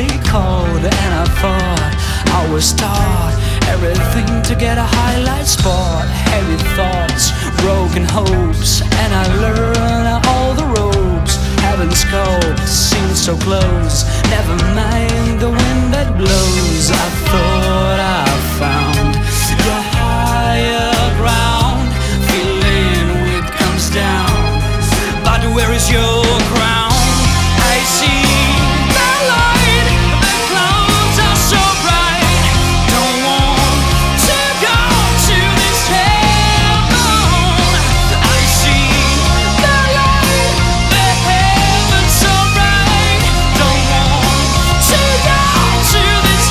cold, and I thought I was taught everything to get a highlight spot. Heavy thoughts, broken hopes, and I learned all the ropes. Heaven's call seemed so close. Never mind the wind that blows. I thought I found the higher ground. Feeling it comes down, but where is your crown? I see the light, the clouds are so bright. Don't want to go to this heaven. I see the light, the heavens so bright. Don't want to go to this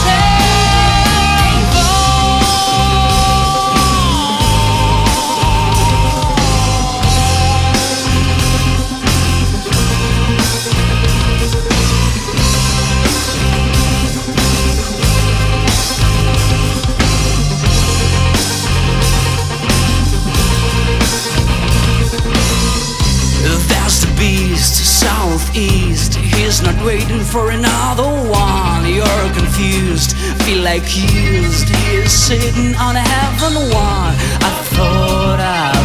southeast, he's not waiting for another one. You're confused, feel like used. He's sitting on a heaven one. I thought I